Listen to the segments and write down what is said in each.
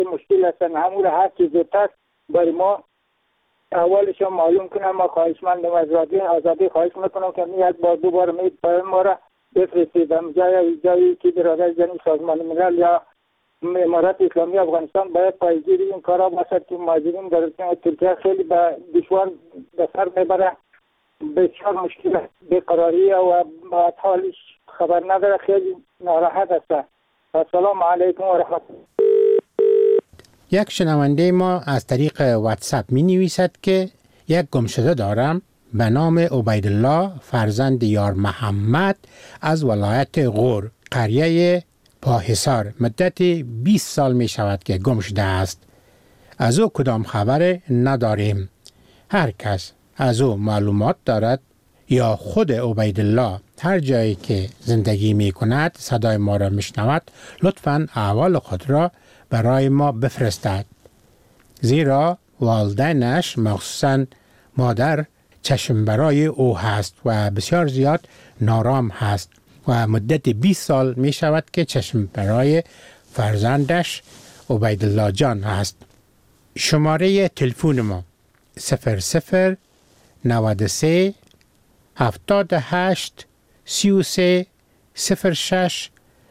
مشکل هستن، همون هر چیز زودتر برای ما اولش معلوم کنم. ما خواهشمندم از رادیو آزادی خواهش میکنم که یک بار دو بار پیام ما را بفرستید. جایی که برادر جنی سازمان ملل یا امارات اسلامی افغانستان باید پایگیر این کارا باشد که مهاجرین در ترکیه خیلی به دشوار به سر میبره، بسیار مشکل بیقراری و بعد حالش خبر نداره، خیلی ناراحت است. السلام علیکم و رحمت الله. یک شنونده ما از طریق واتساپ می نویسد که یک گمشده دارم به نام عبیدالله فرزند یار محمد از ولایت غور، قریه پاحصار. مدت 20 سال می شود که گم شده است. از او کدام خبر نداریم. هر کس از او معلومات دارد یا خود عبیدالله هر جایی که زندگی می کند صدای ما را می شنود، لطفاً احوال خود را برای ما بفرستد. زیرا والدینش مخصوصاً مادر چشم برای او هست و بسیار زیاد نارام هست و مدت 20 سال می شود که چشم برای فرزندش عبیدالله جان هست. شماره تلفن ما 00 93 78 33 06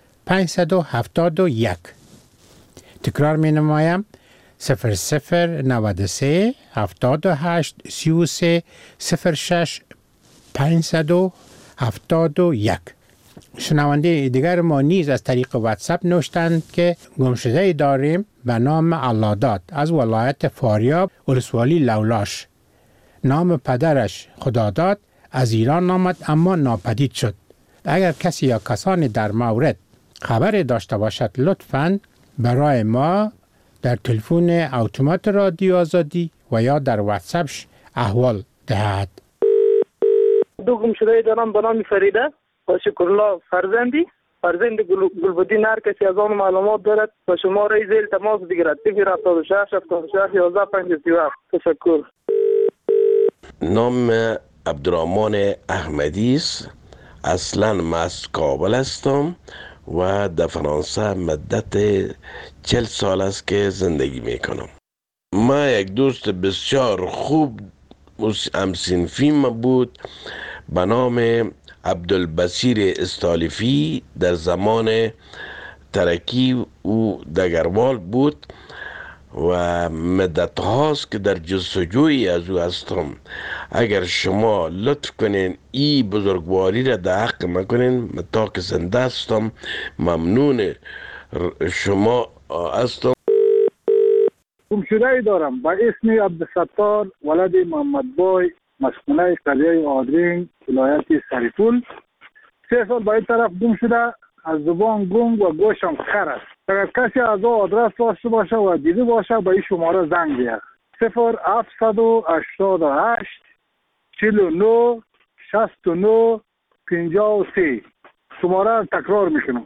571. تکرار می نمایم 00 93 78 33 06 571. شنونده دیگر ما نیز از طریق واتساپ نوشتند که گمشده داریم به نام علادات از ولایت فاریاب ولسوالی لولاش. نام پدرش خداداد از ایران آمد اما ناپدید شد. اگر کسی یا کسانی در مورد خبر داشته باشد لطفاً برای ما در تلفن اتومات رادیو آزادی و یا در واتساپش احوال دهد. دو گمشده دارم به نام فریده و شکرالله فرزند گلبدین. هر کسی از آن معلومات دارد و شماره زیر تماس بگیرد 076 76 11 57. تشکر. نام عبدالرحمن احمدی است. اصلا من از کابل هستم و در فرانسه مدت 40 سال است که زندگی میکنم. ما یک دوست بسیار خوب همسنفی بود به نام عبدالبصیر استالیفی. در زمان ترکی او دگروال بود و مدت هاست که در جستجوی از او هستم. اگر شما لطف کنین این بزرگواری را در حق مکنین، من تا که زنده هستم ممنون شما هستم. گمشده دارم با اسم عبدالستار ولد محمد بای، مسکونه قریه آدرین، ولایت سریپول. 3 سال با این طرف گم شده. از زبان گنگ و گوشم خر است. اگر کسی از او آدرس داشته باشه و دیده باشه به این شماره زنگ بیاد 0788 49 69 53. شماره را تکرار میکنم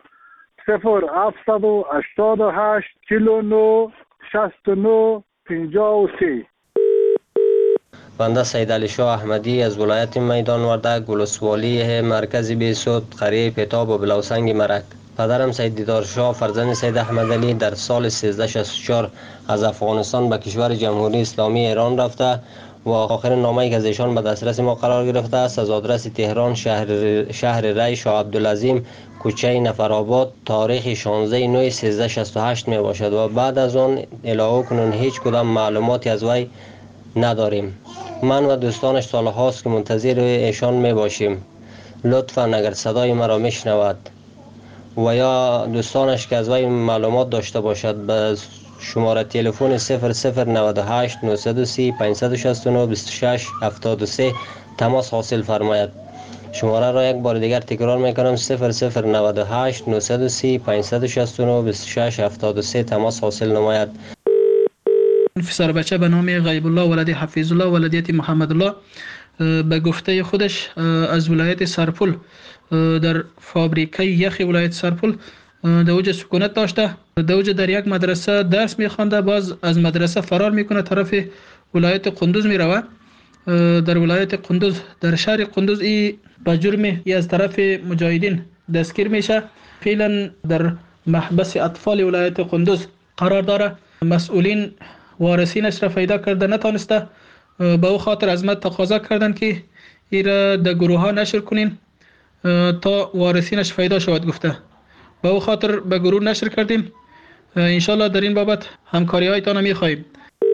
0788 49 69 53. بنده سید علی شاه احمدی از ولایت میدان وردک ولسوالی مرکز بیسود قریه پیتاب و بلوسنگ مرک. پدرم سید دیدار شاه فرزند سید احمد علی در سال 1364 از افغانستان به کشور جمهوری اسلامی ایران رفته و آخرین نامه‌ای که از ایشان به دسترس ما قرار گرفته است از آدرس تهران شهر ری شاه عبدالعظیم کوچه نفرآباد تاریخ 16/9/1368 می باشد و بعد از آن الهو کنون هیچ کدام معلوماتی از وی نداریم. من و دوستانش سال هاست که منتظر ایشان می باشیم. لطفاً اگر صدای مرا میشنود و یا دوستانش که از وی معلومات داشته باشد به شماره تلفن 0098 930 569 26 73 تماس حاصل فرماید. شماره را یک بار دیگر تکرار میکنم 0098 930 569 26 73 تماس حاصل نماید. پسر بچه به نام غیب الله ولد حفیظ الله ولدیت محمد الله به گفته خودش از ولایت سرپل در فابریکه یخ ولایت سرپل در اوج سکونت داشته. در اوج در یک مدرسه درس میخوانده، باز از مدرسه فرار میکنه طرف ولایت قندوز میروه. در ولایت قندوز در شهر قندوز ای به جرم از طرف مجاهدین دستگیر میشه. فعلا در محبس اطفال ولایت قندوز قرار داره. مسئولین وارثینش را پیدا کرده نتانسته، به او خاطر از ما تقاضا کردن که این را در گروه ها نشر کنین تا وارثینش پیدا شود. گفته به او خاطر به گروه نشر کردیم. انشالله در این بابت همکاری هایتان می خواهیم.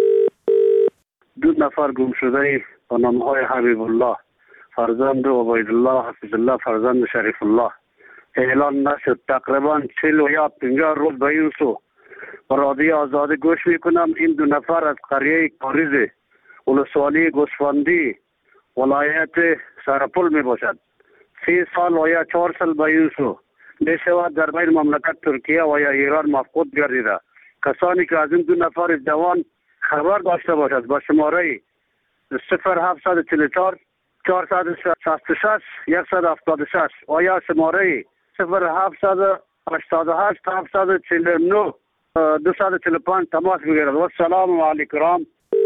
2 نفر گم شده با نام های حبیب الله فرزند عبید الله حفیظ الله فرزند شریف الله اعلان نشد. تقریبا 40 یا 50 روز به این سو و رادیو آزادی گوش میکنم. این 2 نفر از قریه کاریز ولسوالی گوسفندی ولایت سرپل می باشد. 3 سال و یا 4 سال به این سو می شود در بین مملکت ترکیه و یا ایران مفقود گردیده. کسانی که از این 2 نفر جوان خبر داشته باشد با شماره 0744 466 176 و یا شماره 0788 749 245 تماس بگیرد. و السلام علیکم.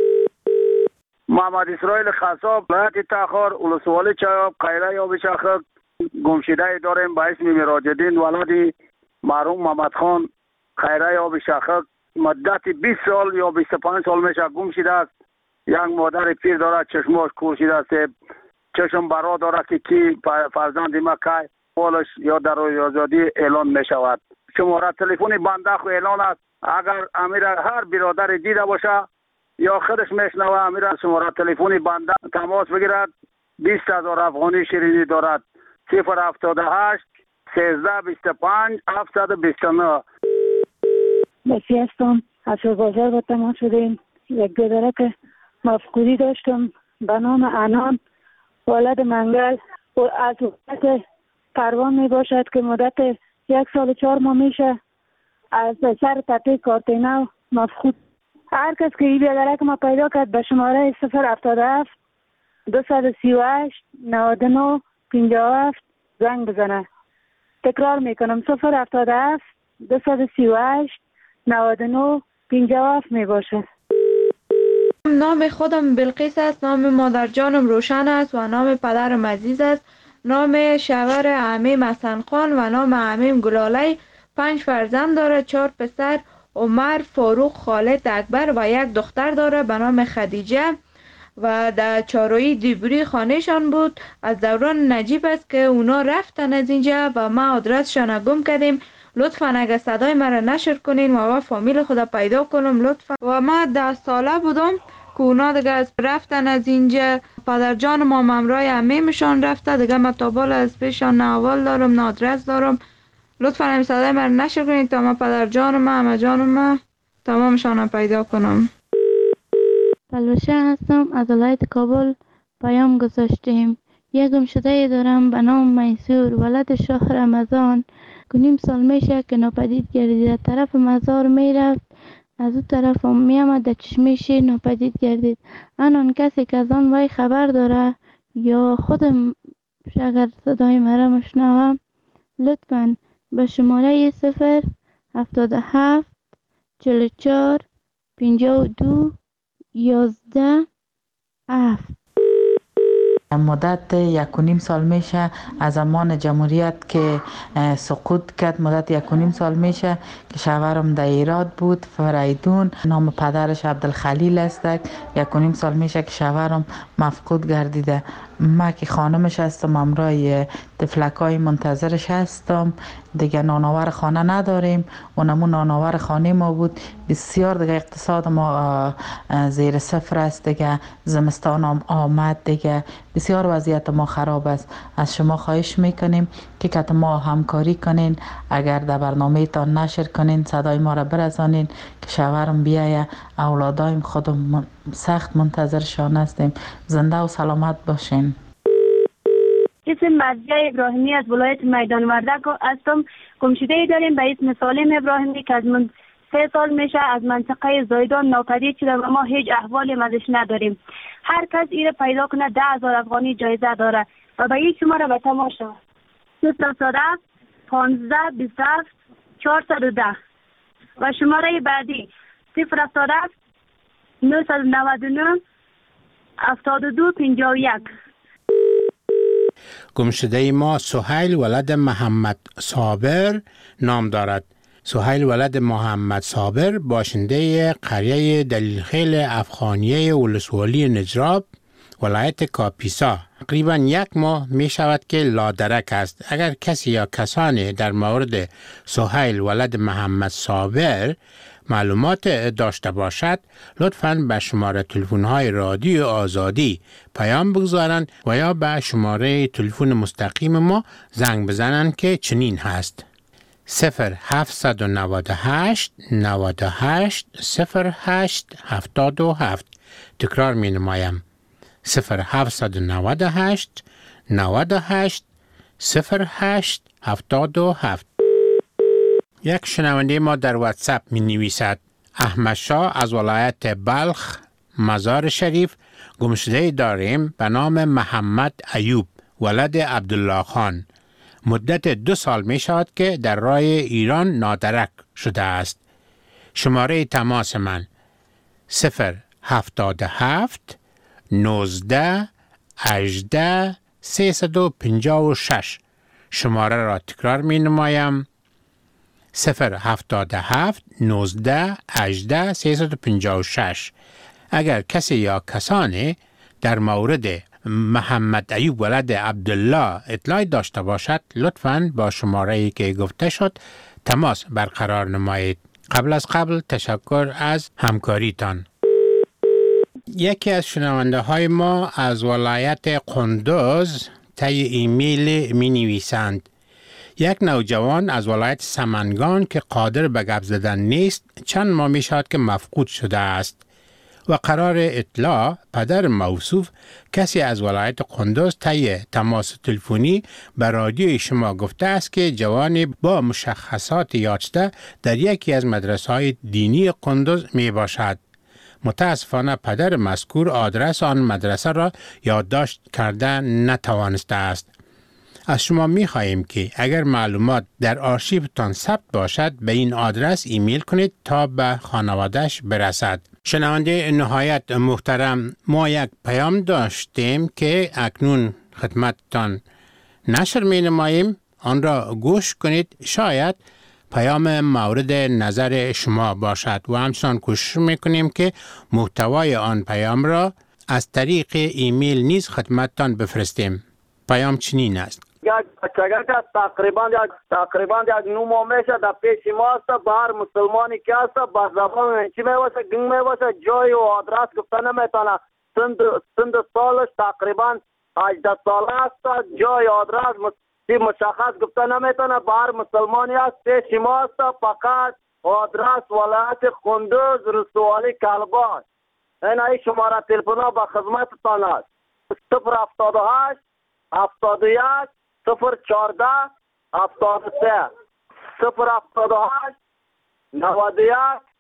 محمد اسرائیل خصاب ولایت تاخر ولسوالی چایاب قیره یا بشاخک گمشده داریم به اسم مراجدین ولادی مرحوم محمد خان قیره یا بشاخک مدت 20 سال یا 25 سال میشه گم شده است. یک مادر پیر دارد چشماش کور شده است، چشم برا دارد که کی فرزند ما که بالش یا در روی آزادی اعلان می شود. شماره تلفن بنده خو اعلان است. اگر امیر هر برادر دیده باشه یا خودش میشنوه امیر شماره تلفن بنده تماس بگیرد. 20,000 افغانی شیرینی دارد. 078 1325 729. بسی هستم. از بازار با تماس شدیم. یک گذره که مفقودی داشتم به نام انان ولد منگل و از وقت پروان می باشد که مدت 1 سال و 4 ماه میشه از سر تپه کارتینو مفقود. هر کس که این گذره که ما پیدا کرد به شماره 077 238 99 57 زنگ بزنه. تکرار میکنم 077 238 99 57 می باشه. نام خودم بلقیس است، نام مادر جانم روشن است و نام پدرم عزیز است. نام شوهر عمیم حسن خان و نام عمیم گلالی. 5 فرزند داره، 4 پسر عمر، فاروق، خالد، اکبر و 1 دختر داره به نام خدیجه و در چارویی دیبری خانهشان بود. از دوران نجیب است که اونا رفتن از اینجا و ما آدرسشان گم کردیم. لطفا اگر صدای مرا نشر کنین و فامیل خدا پیدا کنم لطفا. و ما 10 ساله بودم که اونا دیگه رفتن از اینجا. پدر جان ما ممرای عمیمشان رفته دیگه. ما تابال از پیشان نه اول دارم نه آدرس دارم. لطفا این صدای مرا نشر کنین تا ما پدر جان ما عمه جان ما تمامشان پیدا کنم. بلوشه هستم، از ولایت کابل پیام گذاشتیم. یک گمشده دارم به نام میسور ولد شاه رمضان. 9 سال میشه که ناپدید گردید. طرف مزار میرفت از اون طرف میامد در چشمه شیر ناپدید گردید. آن کسی که از آن وای خبر داره یا خودم اگر صدای مرا مشنوم لطفاً به شماره 077 44 52 11 7. مدت 1.5 سال میشه از زمان جمهوریت که سقوط کرد. مدت 1.5 سال میشه که شوهرم در ایراد بود، فریدون. نام پدرش عبدالخلیل است. 1.5 سال میشه که شوهرم مفقود گردیده. ما که خانمش هستم امرای تفلکای منتظرش هستم. دیگه نانآور خانه نداریم. اونمون نانآور خانه ما بود. بسیار دیگه اقتصاد ما زیر صفر است. دیگه زمستان هم آمد دیگه بسیار وضعیت ما خراب است. از شما خواهش میکنیم که ما همکاری کنین. اگر در برنامه تان نشر کنین صدای ما را برسانین که شوهرم بیایه. اولادایم خودم سخت منتظرشان هستیم. زنده و سلامت باشین. اسم مرضیه ابراهیمی از ولایت میدان وردک هستم. گمشده داریم به اسم سالم ابراهیمی که از من 3 سال میشه از منطقه زایدان ناپدید شده و ما هیچ احوالی ازش نداریم. هر کس ایره پیدا کنه 10,000 افغانی جایزه داره و به این شماره به تماشا 017 15 27 410 و شماره بعدی 017 999 72 51. گمشده ما سهیل ولد محمد صابر نام دارد. سهیل ولد محمد صابر باشنده قریه دلیلخیل افغانیه ولسوالی نجراب ولایت کاپیسا تقریبا 1 ماه می شود که لادرک است. اگر کسی یا کسانی در مورد سهیل ولد محمد صابر معلومات داشته باشد لطفاً به شماره تلفن‌های رادیو آزادی پیام بگذارند و یا به شماره تلفن مستقیم ما زنگ بزنند که چنین هست 0798 98 08 77. تکرار می نمایم 0798 98 08 77. یک شنونده ما در واتساپ می نویسد احمد شاه از ولایت بلخ مزار شریف گمشده داریم به نام محمد ایوب ولد عبدالله خان. مدت 2 سال می شود که در راه ایران نادرک شده است. شماره تماس من 077 19 18 356. شماره را تکرار می نمایم 077 19 18 356. اگر کسی یا کسانی در مورد محمد ایوب ولد عبدالله اطلاعی داشته باشد لطفاً با شماره‌ای که گفته شد تماس برقرار نمایید. قبل تشکر از همکاریتان. یکی از شنونده های ما از ولایت قندوز طی ایمیل می نویسند یک نوجوان از ولایت سمنگان که قادر به گپ زدن نیست چند ماه می شود که مفقود شده است و قرار اطلاع پدر موصوف کسی از ولایت قندوز طی تماس تلفنی به رادیوی شما گفته است که جوانی با مشخصات یافته در یکی از مدرسه‌های دینی قندوز می باشد. متاسفانه پدر مذکور آدرس آن مدرسه را یادداشت کرده نتوانسته است. از شما می خواهیم که اگر معلومات در آرشیوتان ثبت باشد به این آدرس ایمیل کنید تا به خانواده‌اش برسد. شنونده نهایت محترم، ما یک پیام داشتیم که اکنون خدمتتان نشر می نماییم. آن را گوش کنید، شاید پیام مورد نظر شما باشد و همچنان کوشش می کنیم که محتوای آن پیام را از طریق ایمیل نیز خدمتتان بفرستیم. پیام چنین است: تقریبا یک 9 ماه میشه در پیش ما است. بر مسلمانی که است با زبان چی میواسه گنگ میواسه جای و آدرس گفته نمیتونه. سند سالش تقریبا 18 سال است. جای آدرس مشخص گفته نمیتونه. بر مسلمانی است پیش ما است. فقط آدرس ولایت قندوز رسوالی کلبان. این شماره تلفن ها به خدمتتان است: 078 71 014 73 078 91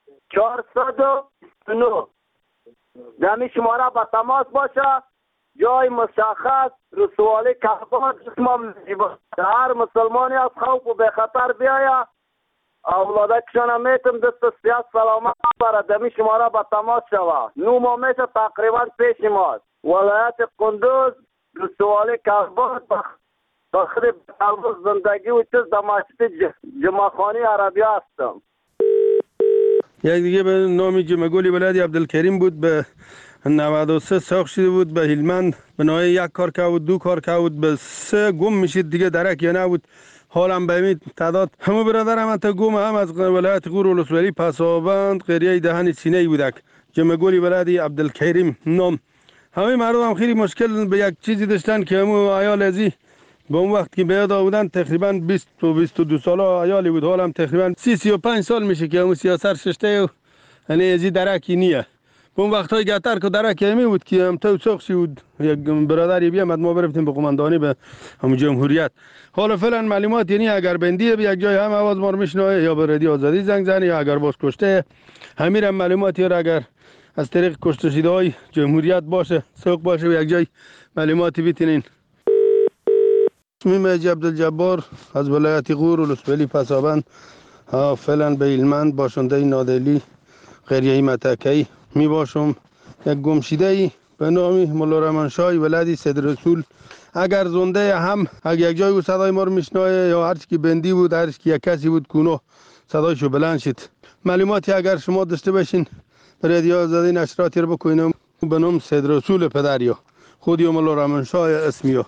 409. دمی شماره با تماس باشه. جای مشخص رسوالی کهبان جسمم هر مسلمانی از خوف و به خطر بیاید اولاده کشانه میتم دست سیاست سلامت برد. دمی شماره با تماس شوه. 9 ماه میشه تقریبا پیش ماست. ولایت قندوز رسوالی کهبان بخیر قلب زندگی و چیز در مسجد جمعخانی عربی هستم. یک دیگه به نام جمعگولی ولد عبدالکریم بود. به 93 ساخت شده بود. به هلمند به نوعی 1 کار که بود 2 کار که بود به 3 گم میشید دیگه درک یا نبود. حالم به این تعداد همه برادرم انتا گم هم از ولایت غور ولسوالی پسابند قریه دهن سینه بودک. جمعگولی ولد عبدالکریم نام. همه مردم هم خیلی مشکل به یک چیزی داشتن که همون عیال ازی به اون وقت که بیاد بودن تقریبا 20 و 22 ساله عیالی بود. حالم تقریبا 30-35 سال میشه که همون سیاست ششته و یعنی ازی درکی نیه. به اون وقت های گتر که درکی همی بود که هم تو سخشی بود. یک برادری بیامد ما برفتیم به قماندانی به همون جمهوریت. حالا فعلا معلومات یعنی اگر بندیه به یک جای هم آواز ما رو میشنوه یا به رادیو آزادی زنگ زنی یا اگر باز کشته همین هم معلوماتی را اگر از طریق کشته شده های جمهوریت باشه سوق باشه به یک جای معلوماتی بیتینین. اسمیم عبدالجبار از ولایت غور ولسوالی پسابند فعلا به هلمند باشنده نادلی قریه متکی می باشم. یک گمشیده به نام مولا رحمان شاه ولدی سید رسول اگر زنده هم اگر یک جای او صدای ما رو میشنوه یا هر کی بندی بود هر کی یک کسی بود کونو صدایشو بلند شد. معلوماتی اگر شما داشته باشین رادیو آزادی نشراتی رو بکنیم به نام سید رسول پدریا خودی مولا رحمانشاه اسمیو.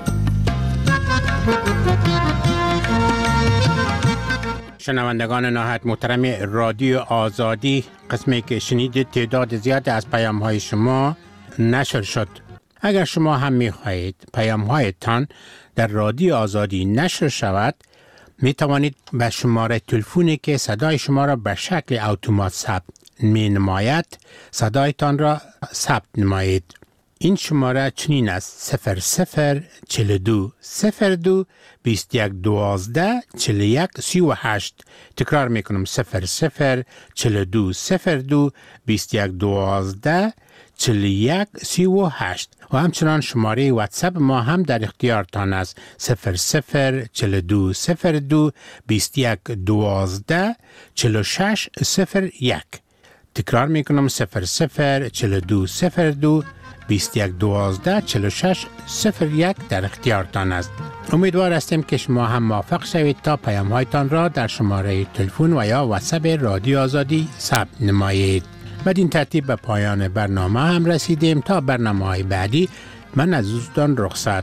شنوندگان نهایت محترم رادیو آزادی، قسمی که شنیدید تعداد زیاد از پیام های شما نشر شد. اگر شما هم می خواهید پیام هایتان در رادیو آزادی نشر شود، می توانید به شماره تلفنی که صدای شما را به شکل اتومات ثبت می نماید صدایتان را ثبت نمایید. این شماره چنین است: 0042 02 21 12 41 38. تکرار میکنم: 0042 02 21 12 41 38. و همچنان شماره واتساپ ما هم در اختیارتان است: 0042 02 21 12 46 01. تکرار میکنم: 0042 02 21 12 46 01 در اختیارتان است. امیدوار هستیم که شما هم موفق شوید تا پیام هایتان را در شماره تلفن و یا واتساپ رادیو آزادی ثبت نمایید. بدین ترتیب به پایان برنامه هم رسیدیم. تا برنامه های بعدی من از دوستان رخصت.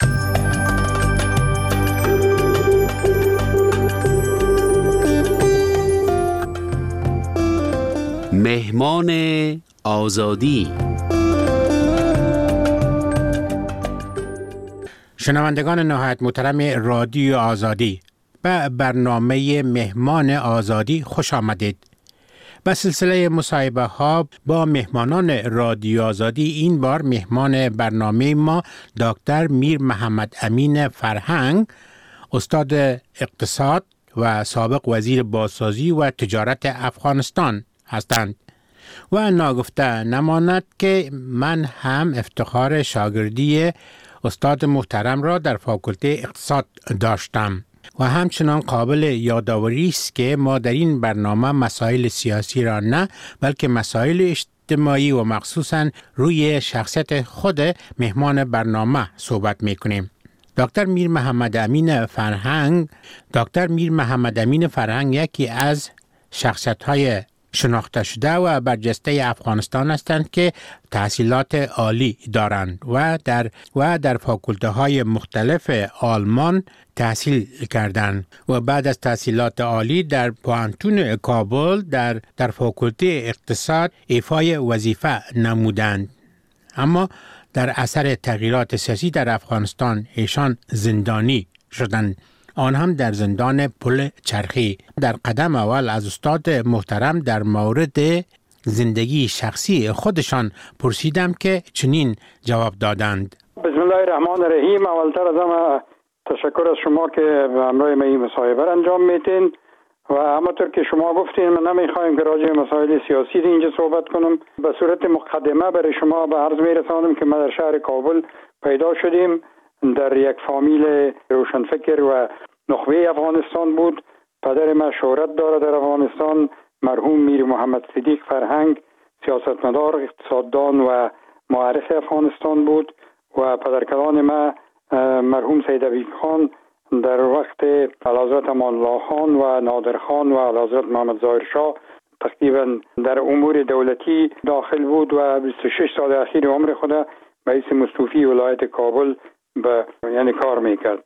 مهمان آزادی. شنوندگان نهایت محترم رادیو آزادی، به برنامه مهمان آزادی خوش آمدید. به سلسله مصاحبه ها با مهمانان رادیو آزادی، این بار مهمان برنامه ما دکتر میر محمد امین فرهنگ، استاد اقتصاد و سابق وزیر بازسازی و تجارت افغانستان هستند. و ناگفته نماند که من هم افتخار شاگردی استاد محترم را در فاکولته اقتصاد داشتم و همچنان قابل یادآوری است که ما در این برنامه مسائل سیاسی را نه بلکه مسائل اجتماعی و مخصوصاً روی شخصیت خود مهمان برنامه صحبت می‌کنیم. دکتر میر محمد امین فرهنگ یکی از شخصیت‌های شناخته شده و برجسته افغانستان هستند که تحصیلات عالی دارند و در فاکولته های مختلف آلمان تحصیل کردند و بعد از تحصیلات عالی در پوهنتون کابل در فاکولته اقتصاد ایفای وظیفه نمودند. اما در اثر تغییرات سیاسی در افغانستان ایشان زندانی شدند، آن هم در زندان پل چرخی. در قدم اول از استاد محترم در مورد زندگی شخصی خودشان پرسیدم که چنین جواب دادند: بسم الله الرحمن الرحیم. اولتر از همه تشکر از شما که به همراه من این مصاحبه را انجام میتین و همونطور که شما گفتین من نمیخوایم که راجع به مسائل سیاسی اینجا صحبت کنم. به صورت مقدمه برای شما به عرض میرسانم که ما در شهر کابل پیدا شدیم. در یک فامیل روشنفکر و نخبه افغانستان بود. پدر من شهرت داره در افغانستان، مرحوم میر محمد صدیق فرهنگ، سیاستمدار، اقتصاددان و معرف افغانستان بود و پدرکلان من مرحوم سید عبیب خان در وقت اعلیحضرت امان الله خان و نادر خان و اعلیحضرت محمد ظاهر شاه تقریبا در امور دولتی داخل بود و 26 سال اخیر عمر خود به حیث مستوفی ولایت کابل کار میکرد.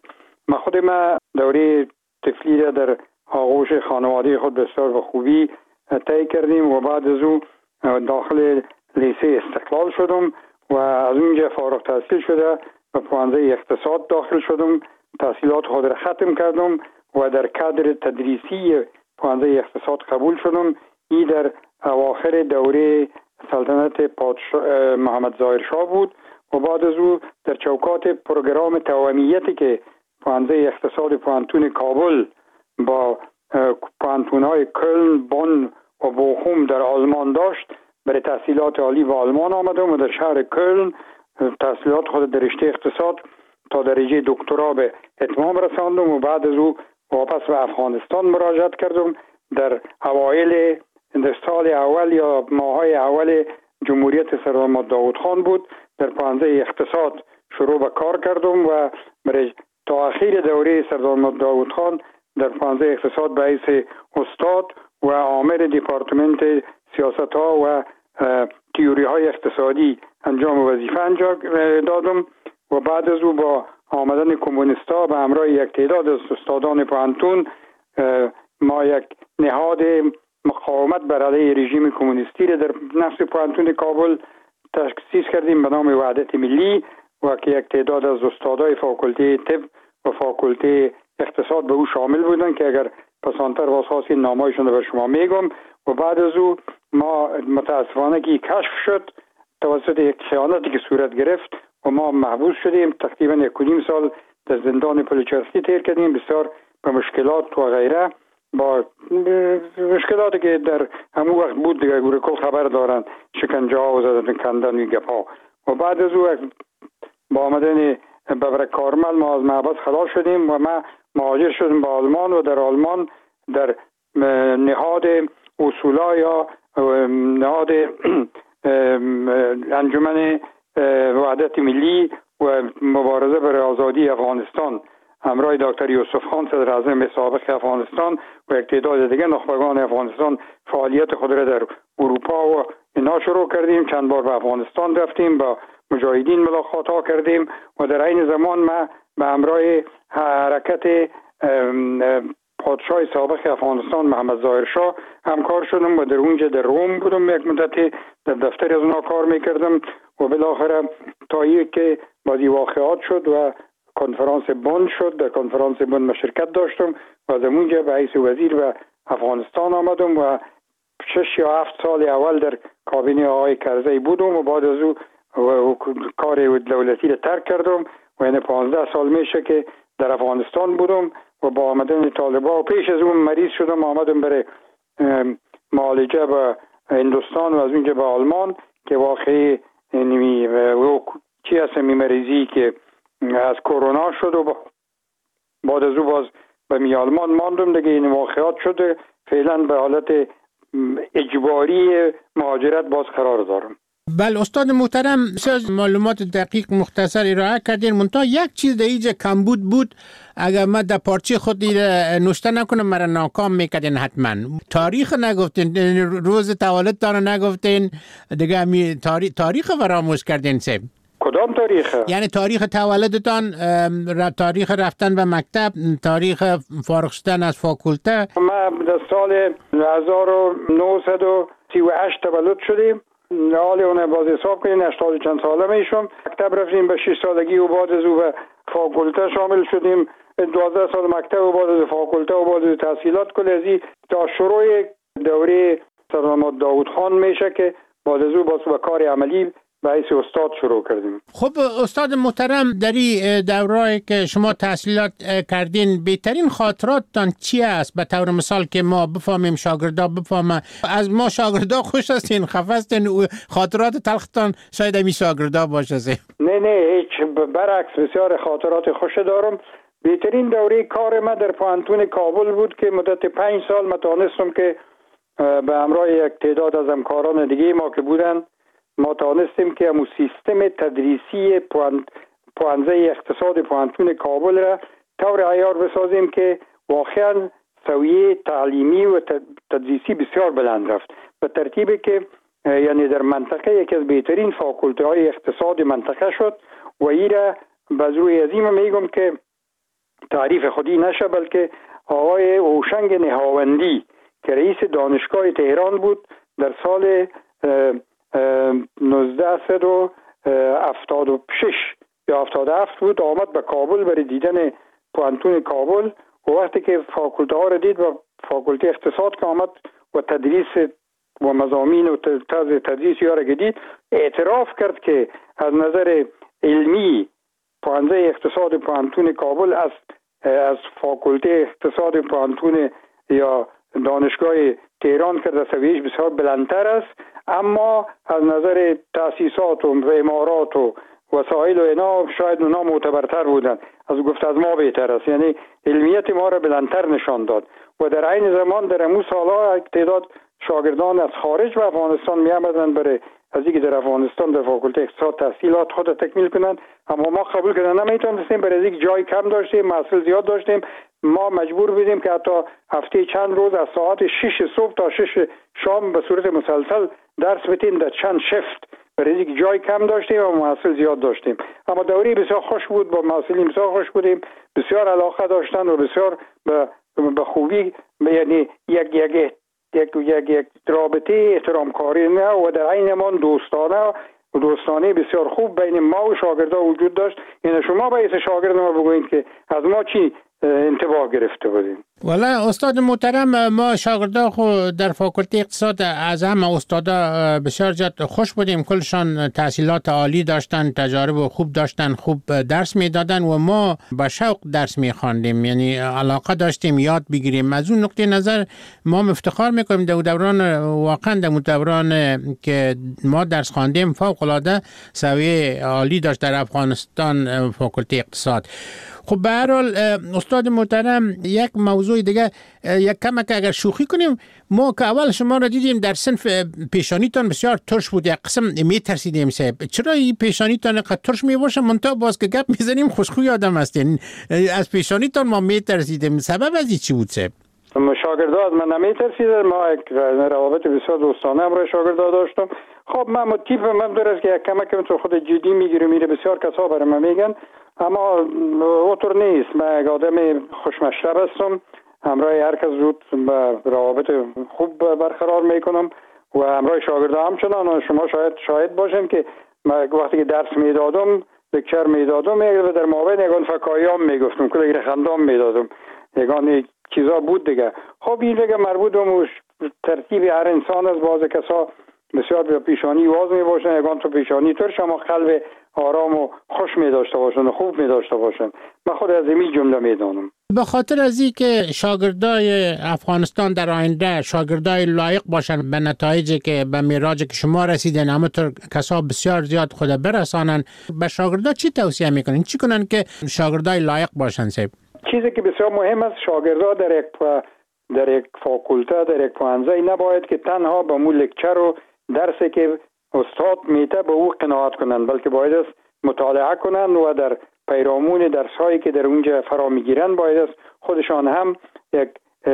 من دوره طفلی را در آغوش خانواده خود بسیار به خوبی طی کردیم و بعد از او داخل لیسه استقلال شدم و از اونجا فارغ تحصیل شده و پوانزه اقتصاد داخل شدم. تحصیلات خود را ختم کردم و در کادر تدریسی پوانزه اقتصاد قبول شدم. این در اواخر دوره سلطنت محمد ظاهر شاه بود و بعد از او در چوکات پروگرام توأمیتی که پوانزه اقتصاد پوهنتون کابل با پوهنتون‌های کلن، بون و بوخوم در آلمان داشت، برای تحصیلات عالی به آلمان آمدم و در شهر کلن تحصیلات خود در رشته اقتصاد تا درجه دکترا به اتمام رساندم و بعد از او واپس به افغانستان مراجعت کردم. در اوایل سال اول یا ماهای اول جمهوریت سردار محمد داود خان بود. در پوانزه اقتصاد شروع به کار کردم و برای تا اخیر دوره سردار محمد داود خان در پانزه اقتصاد به حیث استاد و عامل دیپارتمنت سیاست ها و تیوری های اقتصادی انجام وظیفه انجام دادم و بعد از او با آمدن کمونیستا به همراه یک تعداد از استادان پانتون ما یک نهاد مقاومت بر علیه رژیم کمونیستی را در نفس پانتون کابل تأسیس کردیم به نام وحدت ملی و که یک تعداد از استادای فاکولته طب و فاکولته اقتصاد به او شامل بودند که اگر پسانتر واساسی نامایشون رو بر شما میگم. و بعد از او ما متاسفانه که کشف شد توسط یک خیانتی که صورت گرفت و ما محبوس شدیم. تقریبا 1.5 سال در زندان پلچرخی تیر کردیم، بسیار به مشکلات و غیره، با مشکلاتی که در همون وقت بود دیگه کل خبر دارن، شکنجه ها و زدن کندن و گپا. و بعد از او با آمدن ببرک کارمل ما از محبس خلاص شدیم و ما مهاجر شدیم به آلمان و در آلمان در نهاد اصولا یا نهاد انجمن وحدت ملی و مبارزه برای آزادی افغانستان همراه دکتر یوسف خان صدر اعظم سابق افغانستان و یک تعداد دیگه نخبگان افغانستان فعالیت خود را در اروپا و اینا شروع کردیم. چند بار به افغانستان رفتیم، با مجاهدین ملاقات ها کردیم و در این زمان ما به همراه حرکت پادشاه سابق افغانستان محمد ظاهر شاه همکار شدم و در اونجا در روم بودم، یک مدتی در دفتر از اونا کار میکردم و بالاخره تا که بعضی واقعات شد و کنفرانس بن شد. در کنفرانس بن ما شرکت داشتم و از اونجا به حیث وزیر به افغانستان آمدم و 6 یا 7 سال اول در کابینه آقای کرزی بودم و بعد از او کار دولتی را ترک کردم و یعنی 15 سال میشه که در افغانستان بودم و با آمدن طالبان و پیش از اون مریض شدم، آمدم برای معالجه به هندوستان و از اونجا به آلمان که واقعی چی هست مریضی که از کرونا شد و بعد از او باز به آلمان ماندم دیگه. این واقعات شده، فعلا به حالت اجباری مهاجرت باز قرار دارم. بله استاد محترم، معلومات دقیق مختصر ارائه کردین، منتها یک چیز در اینجا کمبود بود، اگر من در پارچه خود نوشته نکنم مرا ناکام میکردین. حتما تاریخ نگفتین، روز تولدتان نگفتین دیگه، تاریخ فراموش کردین. سب کدام تاریخ؟ یعنی تاریخ تولدتان، تاریخ رفتن به مکتب، تاریخ فارغ شدن از فاکولته. ما در سال 1938 تولد شدیم، حالی اونه باز حساب کنین 80 چند ساله میشم. مکتب رفتیم به 6 سالگی و بعد از او به فاکولته شامل شدیم، 12 سال مکتب و بعد از فاکولته و بعد از تحصیلات کلیزی تا شروع دوره سردار داود خان میشه که بعد از او باز به کار عملی به حیث استاد شروع کردیم. خب استاد محترم، در این دوره‌ای که شما تحصیلات کردین بهترین خاطراتتان چی است؟ به طور مثال که ما بفهمیم، شاگردا بفهمن. از ما شاگردا خوش هستین، خفه هستین، خاطرات تلختان شاید همین شاگردا باشه. نه هیچ، برعکس بسیار خاطرات خوش دارم. بهترین دوره کار ما در پانتون کابل بود که مدت 5 سال ما توانستم که به همراه یک تعداد از همکاران دیگه ما که بودن، ما توانستیم که همون سیستم تدریسی پوانزه اقتصاد پانتون کابل را طور عیار بسازیم که واقعا سویه تعلیمی و تدریسی بسیار بلند رفت، به ترتیبی که یعنی در منطقه یکی از بهترین فاکولته های اقتصاد منطقه شد و این را باز روی عظیم میگم که تعریف خودی نشه، بلکه آقای اوشنگ نهاوندی که رئیس دانشگاه تهران بود در سال 1976 یا 77 بود، آمد به کابل برای دیدن پوانتون کابل و وقتی که فاکولته ها را دید و فاکولته اقتصاد که آمد و تدریس و مضامین و طرز تدریس یا را دید، اعتراف کرد که از نظر علمی پوانزه اقتصاد پوانتون کابل از فاکولته اقتصاد پوانتون یا دانشگاه تهران که در سویش بسیار بلندتر است، اما از نظر تأسیسات و امارات و وسایل و اینا شاید اونا معتبرتر بودن، از گفت از ما بهتر است. یعنی علمیت ما را بلندتر نشان داد و در عین زمان در امو سالها تعداد شاگردان از خارج و افغانستان می آمدن برای از اینکه در افغانستان در فاکولته اقتصاد تحصیلات خود تکمیل کنند، اما ما قبول کردن نمیتونستیم، برای اینکه جای کم داشتیم، محصول زیاد داشتیم. ما مجبور بودیم که حتی هفته چند روز از ساعت 6 صبح تا 6 شام به صورت مسلسل درس بدیم در چند شفت، برای اینکه جای کم داشتیم و محصول زیاد داشتیم. اما دوره بسیار خوش بود، با محصولین بسیار خوش بودیم، بسیار علاقه داشتن و بسیار به خوبی، یعنی یک رابطه احترامکارانه و در عین زمان دوستانه بسیار خوب بین ما و شاگردان وجود داشت. یعنی شما باید شاگرد ما بگویید که از ما چی انتباه گرفته بودیم. والا استاد محترم، ما شاگردا خو در فاکولته اقتصاد از همه استادا بسیار زیاد خوش بودیم، کلشان تحصیلات عالی داشتن، تجارب خوب داشتن، خوب درس میدادن و ما با شوق درس میخواندیم، یعنی علاقه داشتیم یاد بگیریم. از اون نقطه نظر ما افتخار میکنیم در دوران، واقعا در دوران که ما درس خواندیم فوق العاده سویه عالی داشت در افغانستان فاکولته اقتصاد. خب به هر حال استاد محترم، یک موضوع دیگه یک کمک اگر شوخی کنیم، ما که اول شما را دیدیم در صنف پیشانیتان بسیار ترش بود، یک قسم میترسیدیم صاحب چرا این پیشانیتان اینقدر ترش میباشه، منتها باز که گپ میزنیم خوشخوی آدم هستین، از پیشانیتان ما میترسیدیم، سبب از این چی بود صاحب؟ شاگردا از من نمیترسیدن، ما یک روابط بسیار دوستانه هم را شاگردا داشتم. خب من تیپ من درست که یک کمک تو خود جدی میگیرم، میره بسیار کسا برای من میگن، اما اوتر نیست. من یک آدم خوشمشرب هستم، همراه هر کس زود به روابط خوب برقرار میکنم و همراه شاگردا همچنان. شما شاید باشین که من وقتی که درس میدادم، لکچر میدادم، در مابین یگان فکایام میگفتم، کلی خندام میدادم، یگان چیزا بود دیگه. خب این دیگه مربوط به ترتیب هر انسان از، بعض کسا بسیار به پیشانی واز می باشن، یگان تو پیشانی تر شما قلب آرام و خوش می داشته باشن و خوب می داشته باشن. من خود از این جمله می دانم. به خاطر از این که شاگردای افغانستان در آینده شاگردای لایق باشن به نتایجی که به میراجی که شما رسیدن، همونطور کسا بسیار زیاد خود برسانن، به شاگردا چی توصیه میکنین؟ چی کنن که شاگردای لایق باشن صاحب؟ چیزی که بسیار مهم است، شاگردا در یک فاکولته، در یک پوهنځی نباید که تنها به مو لکچر و درسی که استاد میته به او قناعت کنند، بلکه باید است مطالعه کنند و در پیرامون درسایی که در اونجا فرا میگیرند باید است خودشان هم یک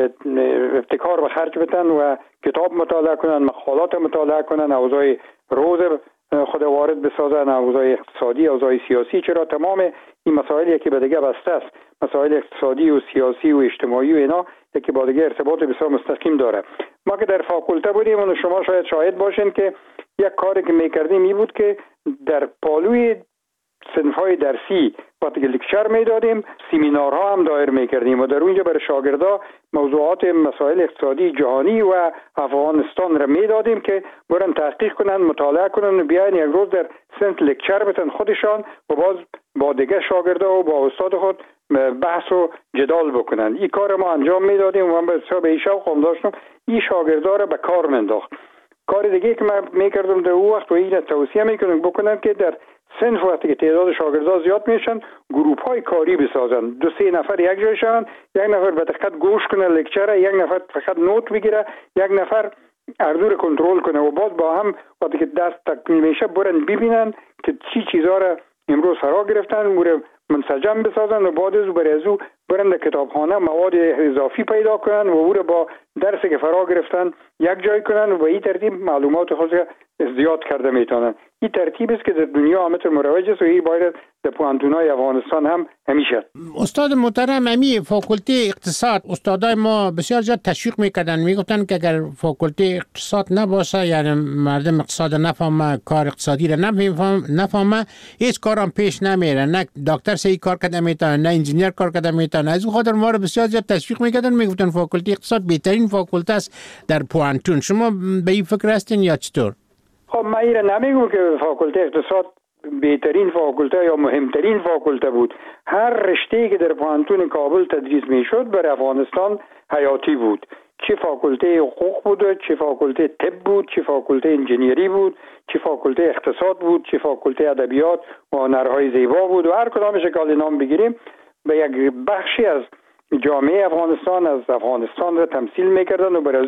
ابتکار به خرج بدن و کتاب مطالعه کنند، مقالات مطالعه کنند، اوضاع روز خود وارد بسازن، اوضاع اقتصادی، اوضاع سیاسی. چرا تمام این مسائلی که به دیگه بسته است، مسائل اقتصادی و سیاسی و اجتماعی و اینا که با دیگه ارتباط بسیار مستقیم داره. ما که در فاکولته بودیم و شما شاید باشین که یک کاری که میکردیم این بود که در پالوی صنف‌های درسی وقتی که لکچر میدادیم، سمینارها هم دایر میکردیم و در اونجا برای شاگردا موضوعات مسائل اقتصادی جهانی و افغانستان را میدادیم که برن تحقیق کنن، مطالعه کنن و بیاین یک روز در صنف لکچر بتن خودشان و باز با دیگه شاگردا و با استاد خود بحث و جدال بکنن. این کار ما انجام میدادیم و من به این شوق هم داشتم این شاگردا را به کار منداخت. کار دیگه که من میکردم در اون وقت و این توصیه میکنم بکنم که در صنف وقتی که تعداد شاگردا زیاد میشن، گروپ های کاری بسازن، 2-3 نفر یک جای شون، یک نفر به دقت گوش کنه لکچر، یک نفر فقط نوت بگیره، یک نفر اردور کنترل کنه و باز با هم وقتی که درس تکمیل میشه برن ببینن که چی چیزا را امروز فرا گرفتن، موره منسجم بسازن و بعد از برای ازو برن در کتابخانه مواد اضافی پیدا کنن و او را با درسی که فرا گرفتن یک جای کنن و به این ترتیب معلومات خود زیاد کرده میتونن. این ترتیب است که در دنیا همه مروج است و این باید در پوهنتون‌های افغانستان هم همیشه. استاد محترم، امی فاکولته اقتصاد استادای ما بسیار زیاد تشویق میکردن، میگفتن که اگر فاکولته اقتصاد نباشه، یعنی مردم اقتصاد نفهمه، کار اقتصادی را نفهمه، هیچ کارم پیش نمیره، نه دکتر صحیح کار کرده میتونه، نه انجینیر کار کرده میتونه. از اون خاطر ما رو بسیار زیاد تشویق میکردن، میگفتن فاکولته اقتصاد بهترین فاکولته است در پوهنتون. شما به این فکر هستین یا چطور؟ خب من این نمیگم که فاکولته اقتصاد بهترین فاکولته یا مهمترین فاکولته بود. هر رشته‌ای که در پوهنتون کابل تدریس میشد برای افغانستان حیاتی بود. چه فاکولته حقوق بود، چه فاکولته طب بود، چه فاکولته انجینیری بود، چه فاکولته اقتصاد بود، چه فاکولته ادبیات و هنرهای زیبا بود و هر کدامش که نام بگیریم به یک بخشی از جامعه افغانستان از افغانستان را تمثیل میکردن و بر از او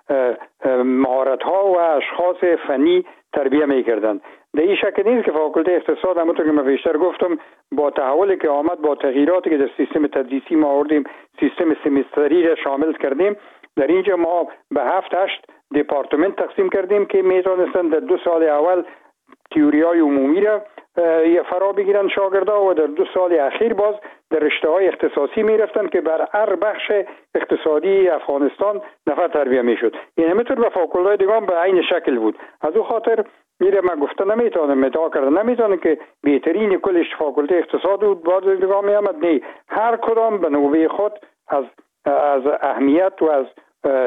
مهارت ها و اشخاص فنی تربیه میکردند. در این شکل نیست که فاکولته اقتصاد همونطور که من بیشتر گفتم با تحولی که آمد، با تغییراتی که در سیستم تدریسی ما آوردیم، سیستم سمستری را شامل کردیم، در اینجا ما به 7-8 دپارتمنت تقسیم کردیم که میتونستند در 2 سال اول تئوری‌های عمومی را فرا بگیرن شاگردا و در 2 سال اخیر باز در رشته‌های اختصاصی میرفتن که بر هر بخش اقتصادی افغانستان نفر تربیه میشد. این همینطور به فاکولته دیگه به عین شکل بود. از او خاطر میره من گفته نمیتونم مدعا کردن نمیتونم که بهترین کلش فاکولته اقتصاد بود باز دیگه میامد. نه، هر کدام به نوبه خود از اهمیت و از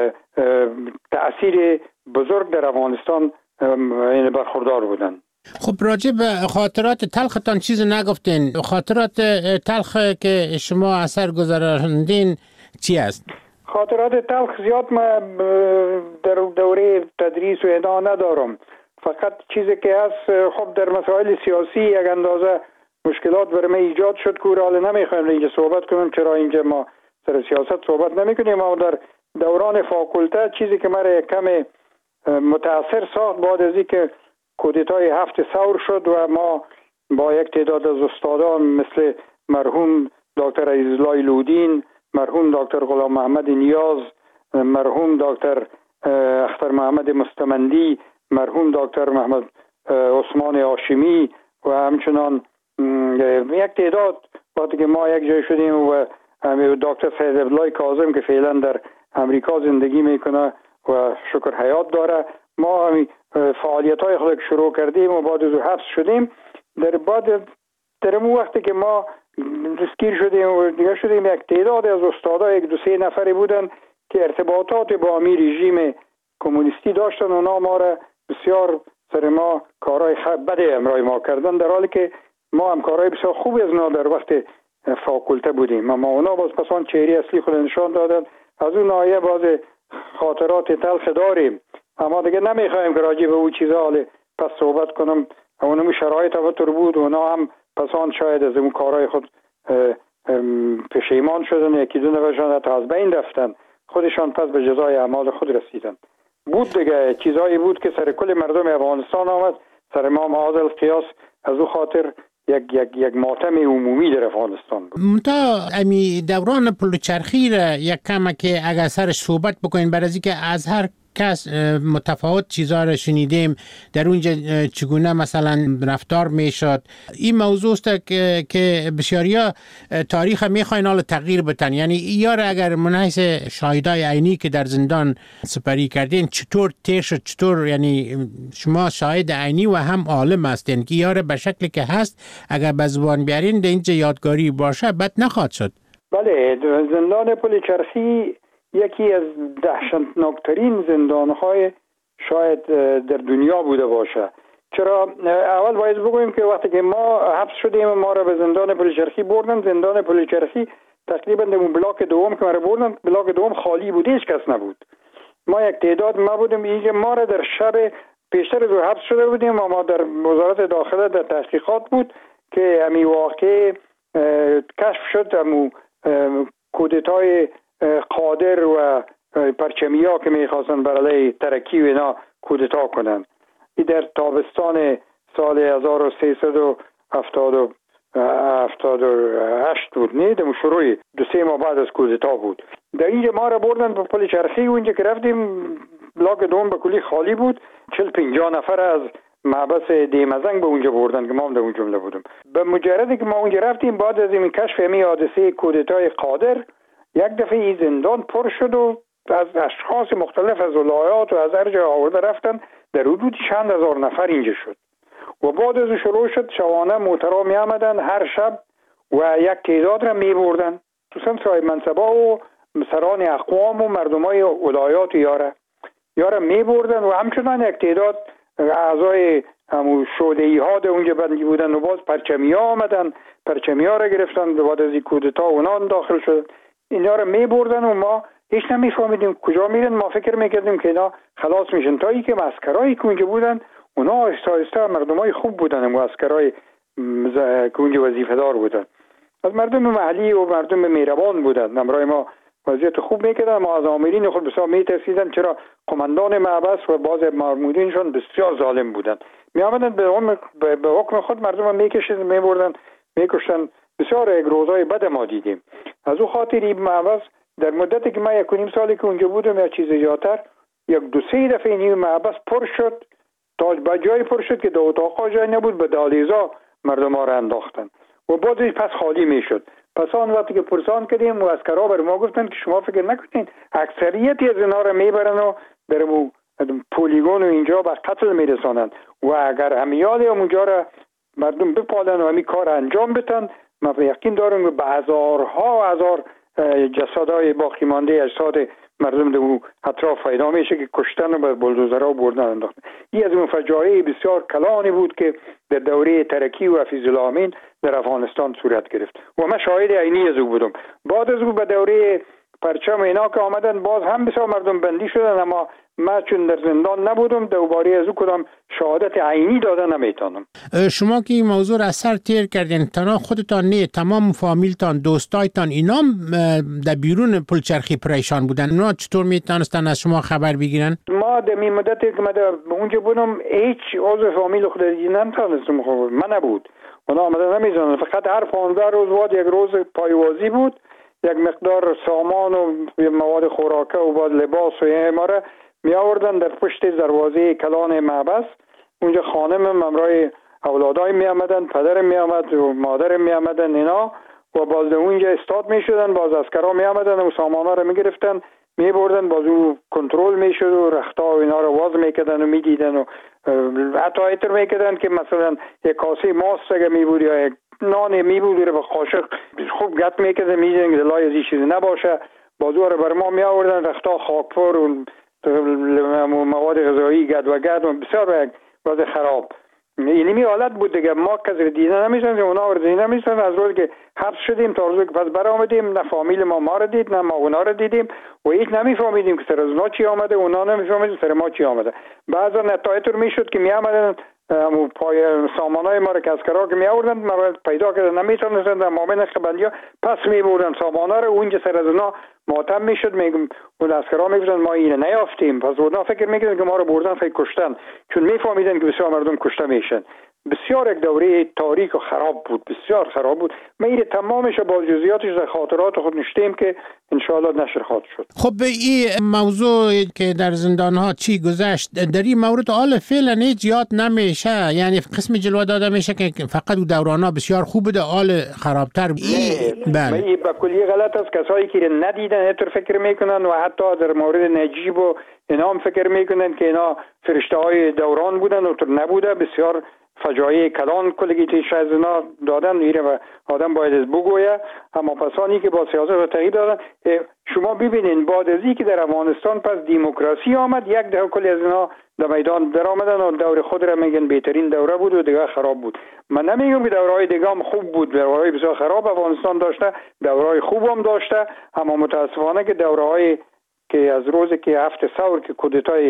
تأثیر بزرگ در افغانستان برخوردار بودن. خب راجع به خاطرات تلختان چیز نگفتین. خاطرات تلخ که شما اثر گذراندین چی است؟ خاطرات تلخ زیاد ما در دوره تدریس و اینا ندارم. فقط چیزی که هست، خب در مسائل سیاسی یک اندازه مشکلات برای من ایجاد شد که حالا نمیخوایم اینجا صحبت کنم، چرا اینجا ما سر سیاست صحبت نمیکنیم. اما در دوران فاکولته چیزی که مرا کم متاثر ساخت بعد از اینکه کودتای 7 ثور شد و ما با یک تعداد از استادان مثل مرحوم دکتر عزیزالله لودین، مرحوم دکتر غلام محمد نیاز، مرحوم دکتر اختر محمد مستمندی، مرحوم دکتر محمد عثمان هاشمی و همچنان یک تعداد وقتی که ما یک جای شدیم و دکتر سید عبدالله کاظم که فعلا در امریکا زندگی میکنه و شکر حیات داره، ما فعالیت های خود شروع کردیم و بعد از حبس شدیم. در اون وقتی که ما دستگیر شدیم و دیگه شدیم، یک تعداد از استادا 1-2-3 نفری بودن که ارتباطات با امی رژیم کمونیستی داشتن. اونا ما را بسیار سر ما کارهای بده امرای ما کردن، در حالی که ما هم کارهای بسیار خوبی از اونا در وقت فاکولته بودیم. اما اونا باز پسان چهره اصلی خود نشان دادن. از اون ناحیه باز خاطرات تلخ داریم، اما دیگه نمیخوایم که راجع به او چیزا حالا پس صحبت کنم. اونم شرایط همونطور بود و اونا هم پسان شاید از اون کارهای خود پشیمان شدن، یکی دو نفرشان حتی از بین رفتن، خودشان پس به جزای اعمال خود رسیدن. بود دیگه چیزایی بود که سر کل مردم افغانستان آمد، سر ما معاذ القیاس. از او خاطر یک ماتم عمومی در افغانستان بود. منتها امی دوران پلوچرخی را یک کم که اگر سرش صحبت بکنین، برای اینکه از هر کس متفاوت چیزا را شنیدیم در اونجا چگونه مثلا رفتار میشد. این موضوع است که بسیاریا تاریخ میخواین حالا تغییر بتن. یعنی یار اگر منحیث شاهدای عینی که در زندان سپری کردین چطور تیر شد، چطور، یعنی شما شاهد عینی و هم عالم هستین که یار به شکلی که هست اگر به زبان بیارین در اینجا یادگاری باشه بد نخواهد شد. بله، زندان پلوچرخی یکی از دهشتناکترین زندانهای شاید در دنیا بوده باشه. چرا؟ اول باید بگویم که وقتی که ما حبس شدیم ما را به زندان پلوچرخی بردن. زندان پلوچرخی تقریبا در بلاک دوم که ما را بردن، بلاک دوم خالی بود، هیچ کس نبود. ما یک تعداد ما بودیم. اینجا ما را در شب پیشتر از حبس شده بودیم و ما در وزارت داخله در تحقیقات بود که امی واقع کشف شد. امو کودتای قادر و پرچمیا که میخواستن برای ترکی و اینا کودتا کنن. این در تابستان سال 1378 بود، نه در شروع 2-3 ماه بعد از کودتا بود. در اینجا ما را بردن به پلوچرخی و اینجا که رفتیم بلاک دوم به کلی خالی بود. 40-50 نفر از محبس دیمزنگ به اونجا بردن که ما هم در اون جمله بودم. به مجردی که ما اونجا رفتیم بعد از این کشف امی حادثه کودتای قادر، یک دفعه این زندان پر شد و از اشخاص مختلف از ولایات و از هر جای آورده رفتن. در حدود چند هزار نفر اینجا شد و بعد از شروع شد شبانه موترها می آمدن هر شب و یک تعداد را می بردن، خصوصا صاحب منصبا و سران اقوام و مردمای ولایات یاره می بردن و همچنان یک تعداد اعضای همون شوده‌ای ها در اونجا بندی بودن و باز پرچمی ها آمدن، پرچمی ها را گرفتن. بعد از این کودتا اونا داخل شدن، اینا رو می بردن و ما هیچ نمیفهمیدیم کجا میرن. ما فکر میکردیم که اینا خلاص میشن، تا ای که عسکرایی که اونجا بودن اونا آهسته آهسته مردمای خوب بودن و عسکرای که اونجا وظیفه دار بودن، از مردم محلی و مردم مهربان بودن. همراه ما وضعیت خوب میکردن. ما از آمرین خود بسیار میترسیدن، چرا قماندان محبس و بعض مامورینشون بسیار ظالم بودن. می آمدن به حکم خود مردم میکشیدن، میبردن میکشتن. بسیار یک روزای بد ما دیدیم. از او خاطر این محبس در مدتی که من 1.5 سالی که اونجا بودم یا چیز زیادتر، 1-2-3 دفعه این محبس پر شد، تا به جای پر شد که در اتاقا جای نبود، به دالیزا مردم ها را انداختن و بعدش پس خالی میشد. پس آن وقتی که پرسان کردیم و اسکرها بر ما گفتن که شما فکر نکنین اکثریتی از اینا را میبرن و در پولیگون و اینجا به قتل میرسانند و اگر همیال اونجا را مردم بپالن و همی کار انجام بدن، من یقین دارم که به هزارها و هزار جسدهای باقی مانده اجساد مردم در اطراف پیدا میشه که کشتن و به بلدوزرها بردن انداختن. این از اون فجایع بسیار کلانی بود که در دوره ترکی و حفیظ الله امین در افغانستان صورت گرفت و من شاهد عینی از او بودم. بعد از او به دوره پرچم اینا که آمدن باز هم بسیار مردم بندی شدن، اما من چون در زندان نبودم دوباره از او کدام شهادت عینی داده نمیتونم. شما که این موضوع را سر تیر کردین، تنها خودتان نه، تمام فامیلتان، دوستایتان اینا در بیرون پلچرخی پریشان بودن، اونا چطور میتونستن از شما خبر بگیرن؟ ما در این مدتی که من اونجا بودم هیچ عضو فامیل خود نمیتونستم خبر من نبود. اونا آمدن نمیزنن، فقط هر 15 روز بعد یک روز پایوازی بود، یک مقدار سامان و مواد خوراکه و بعد لباس و اماره می آوردن در پشت دروازه کلان محبس. اونجا خانمم همراه اولادای می آمدن، پدرم می آمد و مادرم می آمدن اینا و باز اونجا استاد می شدن، باز اسکرها می آمدن و سامانا رو می گرفتن می بردن، باز او کنترل می شد و رختا و اینا رو واز می کردن و می دیدن و حتی ایتر می کردن که مثلا یک کاسه ماست اگه می بود یا یک نان می بود رو به قاشق خوب گت می کردن می دیدن که دلای از این چیزی نباشه، باز او رو بر ما می آوردن رختا خاکفور و مواد غذایی گد و گد و بسیار وضع خراب. اینمی حالت بود دیگه. ما کسی دیدن نمیشن، اونا رو دیدن نمیشن. از روز که حبس شدیم تا روز که پس برآمدیم نه فامیل ما رو دید نه ما اونا رو دیدیم و هیچ نمیفهمیدیم که سر از اونا چی آمده، اونا نمیفهمیدیم سر ما چی آمده. بعضا نتایج رو میشد که میآمدن پای سامانای ما رو که اسکرها که می آوردن ما پیدا کردن نمیتونستن در مامن خبندیا پس می بردن سامانا رو، اونجا سر از اونا ماتم میشد. میگم اون اسکرها میگفتن ما اینو نیافتیم، پس اونا فکر میکردن که ما رو بردن فکر کشتن، چون میفهمیدن که بسیار مردم کشته میشن. بسیار یک دوره تاریک و خراب بود، بسیار خراب بود. من این تمامش با جزئیاتش در خاطرات خود نشتیم که انشاءالله نشر خواهد شد. خب این موضوع که در زندان ها چی گذشت، در این مورد حال فعلا هیچ یاد نمیشه، یعنی قسم جلوه داده میشه که فقط دوران ها بسیار خوب بوده، حال خرابتر. بله به کلی غلط است. کسایی که ندیدن اینطور فکر میکنن و حتی در مورد نجیب و اینا هم فکر میکنن که اینا فرشته های دوران بودن و طور نبوده. بسیار فجایع کلان کلگیتیش از اینا دادن، ایره و آدم باید از بگویه. اما پسانی که با سیاست و تغییر دادن، شما ببینین بعد از که در افغانستان پس دیموکراسی آمد، یک ده کلی از اینا در میدان در آمدن و دور خود را میگن بهترین دوره بود و دیگه خراب بود. من نمیگم که دورهای دیگه هم خوب بود، دورهای بسیار خراب افغانستان داشته، دورهای خوب هم داشته، اما متاسفانه که دورهای که از روزی که هفت ثور که کودتای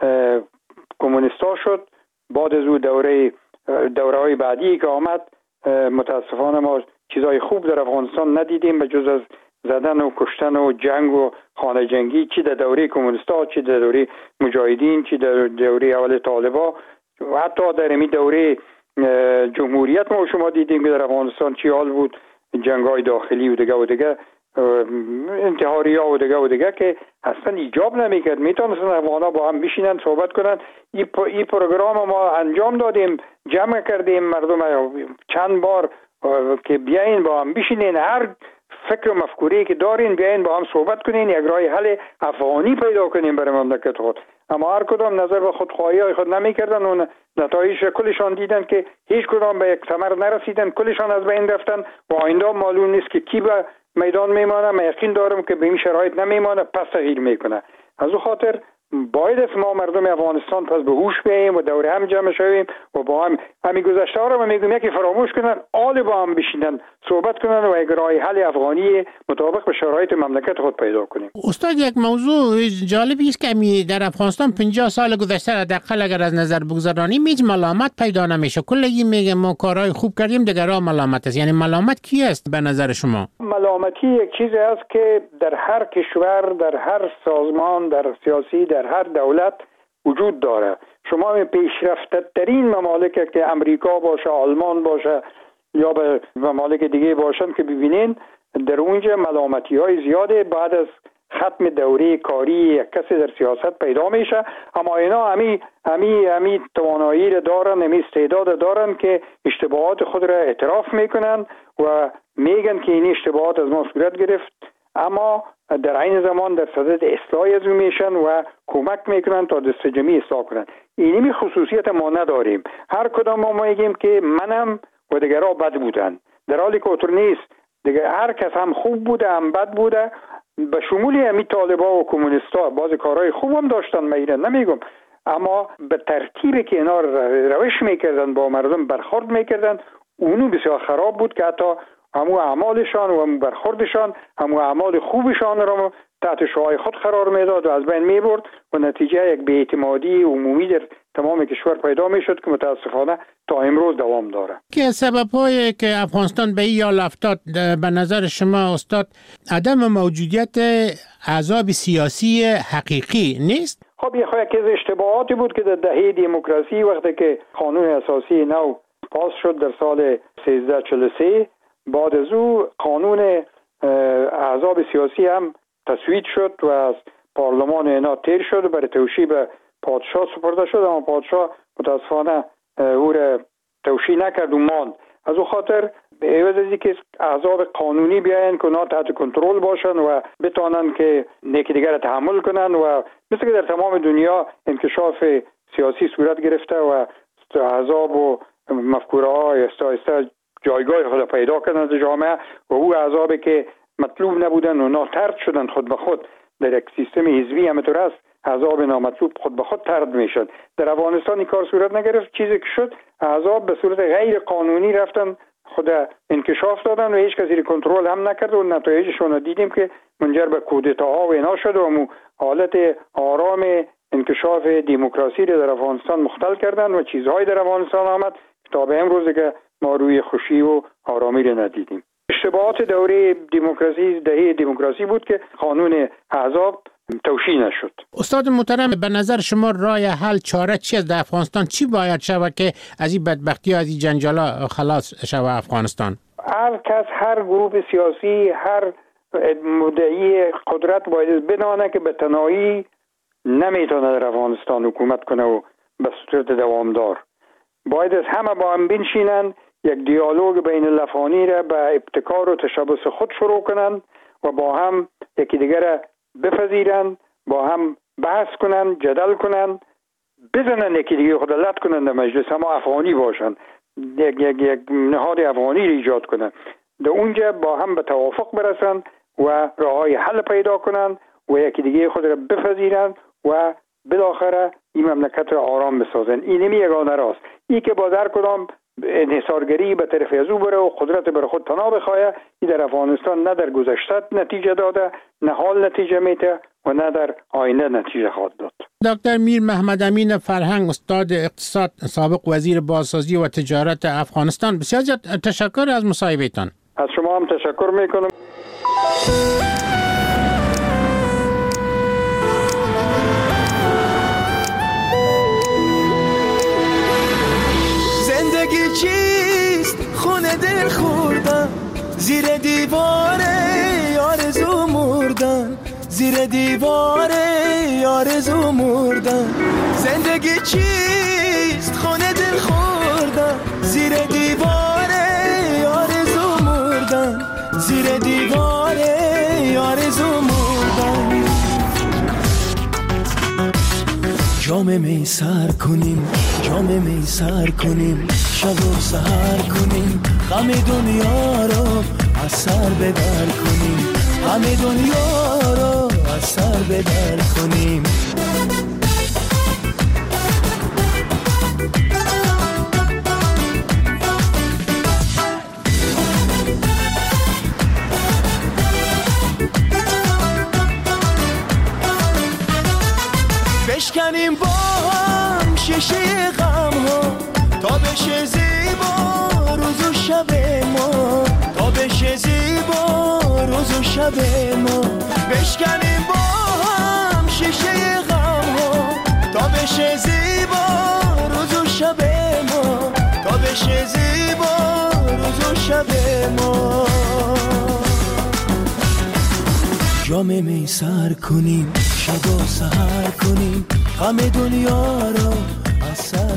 کمونیستا شد، بعد از او دوره‌های بعدی که آمد، متاسفانه ما چیزای خوب در افغانستان ندیدیم به جز از زدن و کشتن و جنگ و خانه جنگی، چی در دوره کمونیستا، چی در دوره مجاهدین، چی در دوره اول طالبا و حتی در این دوره جمهوریت ما شما دیدیم که در افغانستان چی حال بود، جنگ‌های داخلی و دیگه انتحاری ها و دیگه که اصلا ایجاب نمیکرد. میتونستن افغانا با هم بشینن صحبت کنن. این پروگرام ما انجام دادیم، جمع کردیم مردم چند بار که بیاین با هم بشینین، هر فکر و مفکوری که دارین بیاین با هم صحبت کنین، یک راه حل افغانی پیدا کنین برای مملکت خود. اما هر کدام نظر به خودخواهی های خود نمیکردن و نتایج کلشان دیدن که هیچ کدام به یک ثمر نرسیدن، کلشان از بین رفتن و آینده معلوم نیست که کی به میدان میمانه. من یقین دارم که به این شرایط نمیمانه، پس تغییر میکنه. از او خاطر باید است ما مردم افغانستان پس به هوش بیاییم و دور هم جمع شویم و با هم همین گذشته ها رو میگم یکی فراموش کنن، آل با هم بشینن صحبت کنن و یک راه حل افغانی مطابق به شرایط مملکت خود پیدا کنیم. استاد، یک موضوع جالبی است که در افغانستان 50 سال گذشته حداقل اگر از نظر بگذرانیم هیچ ملامت پیدا نمیشه. کلی میگه ما کارهای خوب کردیم، دیگرها ملامت است. یعنی ملامت کی است به نظر شما؟ ملامتی یک چیزی است که در هر کشور، در هر سازمان، در سیاسی، در هر دولت وجود داره. شما پیشرفته ترین ممالک که امریکا باشه، آلمان باشه یا به ممالک دیگه باشن که ببینین در اونجا ملامتی های زیاده بعد از ختم دوره کاری یک کسی در سیاست پیدا میشه. اما اینا همی توانایی را دارن، همی استعداد دارن که اشتباهات خود را اعتراف میکنن و میگن که این اشتباهات از ما صورت گرفت، اما در عین زمان در صدد اصلاح از اون میشن و کمک میکنن تا دست جمعی اصلاح کنن. اینمی خصوصیت ما نداریم. هر کدام ما میگیم که منم و دیگرها بد بودن، در حالی که اونطور نیست. دیگه هر کس هم خوب بوده هم بد بوده، به شمولی همی طالبا و کمونیستا بعض کارهای خوب هم داشتن، من نمیگم، اما به ترتیبی که اینا روش میکردن با مردم برخورد میکردن اونو بسیار خراب بود که حتی همو اعمالشان و همو برخوردشان، همو اعمال خوبشان را تحت شعاع خود قرار میداد و از بین میبرد و نتیجه یک بی‌اعتمادی عمومی در تمام کشور پیدا میشد که متاسفانه تا امروز دوام داره. که سبب‌هایی که افغانستان به این حال افتاد به نظر شما استاد عدم موجودیت احزاب سیاسی حقیقی نیست؟ خب یکی از اشتباهاتی بود که در دهه دموکراسی وقتی که قانون اساسی نو پاس شد در سال 1343 بعد از او قانون احزاب سیاسی هم تصویب شد و از پارلمان اینا تیر شد و برای توشیح به پادشاه سپرده شد، اما پادشاه متاسفانه او را توشیح نکرد و ماند. از او خاطر عوض از اینکه احزاب قانونی بیاین که اونا تحت کنترل باشن و بتانن که یکی دیگر تحمل کنن و مثل که در تمام دنیا انکشاف سیاسی صورت گرفته و احزاب و مفکوره های آهسته جایگاه خود پیدا کردن در جامعه و او احزابی که مطلوب نبودن اونا طرد شدن خود به خود. در یک سیستم حزبی همینطور است، احزاب نامطلوب خود به خود طرد میشن. در افغانستان این کار صورت نگرفت. چیزی که شد احزاب به صورت غیر قانونی رفتن خود انکشاف دادن و هیچ کسی کنترل هم نکرد و نتایجشون رو دیدیم که منجر به کودتاها و اینا شد و حالت آرام انکشاف دموکراسی رو در افغانستان مختل کردن و چیزهایی در افغانستان آمد تا به امروز که ما روی خوشی و آرامی رو ندیدیم. اشتباهات دوره دموکراسی دهه دموکراسی بود که قانون احزاب توشیح نشد. استاد محترم، به نظر شما راه حل چاره چی است در افغانستان؟ چی باید شود که از این بدبختی از این جنجالا خلاص شود افغانستان؟ هر کس، هر گروه سیاسی، هر مدعی قدرت باید بدانه که به تنهایی نمیتونه در افغانستان حکومت کنه و به صورت دوامدار. باید از همه با هم بنشینن، یک دیالوگ بین الافغانی را به ابتکار و تشبث خود شروع کنن و با هم یکی دیگر بپذیرن، با هم بحث کنن، جدل کنن، بزنن یکی دیگر خود لط کنن در مجلس، اما افغانی باشن، یک نهاد افغانی را ایجاد کنن، در اونجا با هم به توافق برسن و راههای حل پیدا کنن و یکی دیگر خود را بپذیرن و بالاخره این مملکت را آرام بسازن. این یگانه راست. این که با در کدام انحصارگری به طرف از او بره و قدرت بر خود پناه بخواه، این در افغانستان نه در گذشته نتیجه داده، نه حال نتیجه میده و نه در آینده نتیجه خواهد داد. دکتر میر محمد امین فرهنگ، استاد اقتصاد، سابق وزیر بازسازی و تجارت افغانستان، بسیار تشکر از مصاحبهتان. از شما هم تشکر میکنم. زندگی چیست؟ خونه دل خوردن، زیر دیوار آرزو مردن، زیر دیوار آرزو مردن. زندگی چیست؟ خونه دل خوردن، زیر دیوار آرزو مردن، زیر دیوار آرزو مردن. جام می سر کنیم، جام می سر کنیم، شب و سحر کنیم، غم دنیا رو از سر بدر کنیم، غم دنیا رو از سر بدر کنیم. تا بشه زیبا روز و شب ما، تا بشه زیبا روز و شب ما، بشکنیم با هم شیشه غم ها، تا بشه زیبا روز و شب ما، تا بشه زیبا روز و شب ما. جام می سر کنیم، شب و سحر کنیم، غم دنیا را از سر